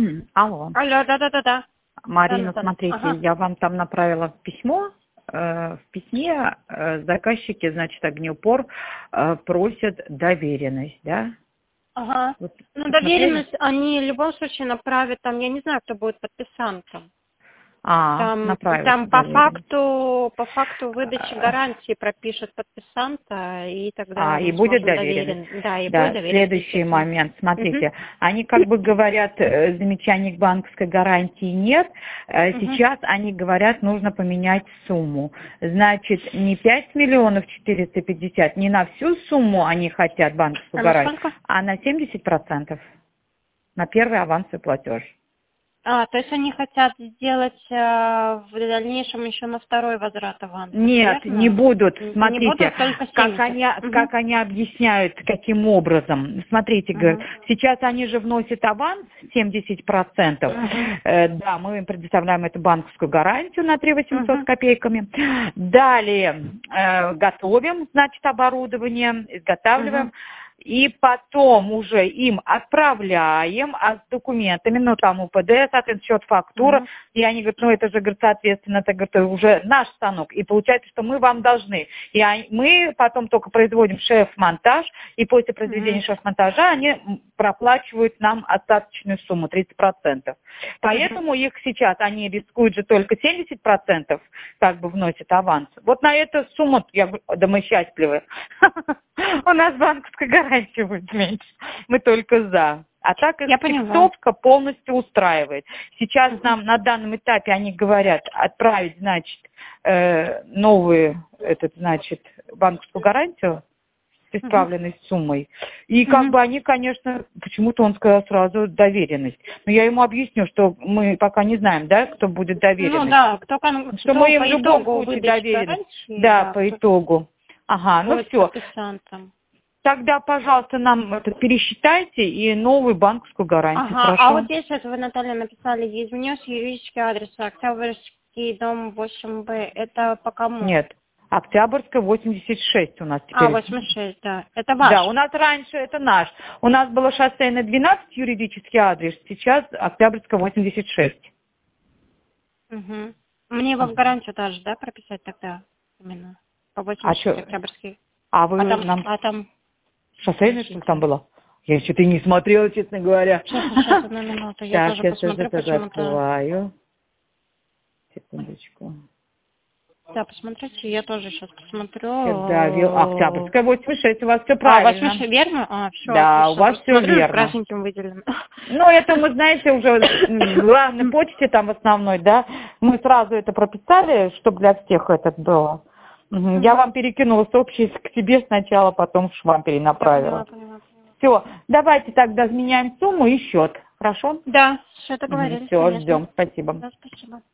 Алло. Алло, да-да-да-да. Марина, Да-да-да. смотрите, Ага. я вам там направила письмо. В письме заказчики, значит, Огнеупор просят доверенность, да? Ага. Вот Ну, посмотрели? доверенность они в любом случае направят, там, я не знаю, кто будет подписантом. Направят Там по доверенность. факту выдачи гарантии пропишут подписанта, и тогда И мы будет сможем доверенность. Да, и будет Да, доверенность, следующий естественно. момент. Угу. Смотрите, они как бы говорят, замечаний к банковской гарантии нет. Угу. Сейчас они говорят, нужно поменять сумму. Значит, не 5 миллионов 450, не на всю сумму они хотят банковскую А на гарантию, сколько? а на 70%. На первый авансовый платеж. То есть они хотят сделать в дальнейшем еще на второй возврат аванса, Нет, верно? не будут. Не Смотрите, будут, только как 70. как они объясняют, каким образом. Смотрите, говорят, Угу. сейчас они же вносят аванс 70%. Угу. Да, мы им предоставляем эту банковскую гарантию на 3 800 с Угу. копейками. Далее готовим, значит, оборудование, Угу. изготавливаем. И потом уже им отправляем с документами, ну там УПД, соответственно, счет, фактура. Угу. И они говорят, ну это же, говорит, соответственно, это, говорит, уже наш станок. И получается, что мы вам должны. Мы потом только производим шеф-монтаж, и после произведения Угу. шеф-монтажа они проплачивают нам остаточную сумму, 30%. Угу. Поэтому их сейчас, они рискуют же только 70%, как бы вносят аванс. Вот на эту сумму, я говорю, да мы счастливы. У нас банковская гарантия будет меньше. Мы только за. А так их Я поняла. фиксовка полностью устраивает. Сейчас нам на данном этапе они говорят отправить, значит, новую, значит, банковскую гарантию с исправленной суммой. И как бы они, конечно, почему-то он сказал сразу доверенность. Но я ему объясню, что мы пока не знаем, да, кто будет доверенность. Ну да, Что мы им в любом случае доверенность. Да, по итогу. Ага, ну все. Подписантом. Тогда, пожалуйста, нам это пересчитайте и новую банковскую гарантию. Ага, Хорошо? а вот здесь вот вы, Наталья, написали, изменился юридический адрес, Октябрьский дом 8Б. Это по кому? Нет. Октябрьская, 86 у нас теперь. 86, да. Это ваш? Да, у нас раньше это наш. У нас было шоссейная 12 юридический адрес, сейчас Октябрьская, 86. Угу. Мне его в гарантию даже, да, прописать тогда? Именно. По 86 Октябрьский. А вы там... Шоссейная, что там было? Я что-то не смотрела, честно говоря. Сейчас, одну минуту. Я тоже посмотрю, почему-то. Открываю. Секундочку. Да, посмотрите, я тоже сейчас посмотрю. Да, Октябрьская, 86, у вас все правильно. 86, верно? Все, да, у вас все верно. Красненьким выделено. Ну, это мы, знаете, уже в главной почте там основной, да, мы сразу это прописали, чтобы для всех это было. Я вам перекинула с общей к себе сначала, потом вам перенаправила. Поняла. Все, давайте тогда изменяем сумму и счет. Хорошо? Да, все договорились. Все, ждем. Спасибо. Да, спасибо.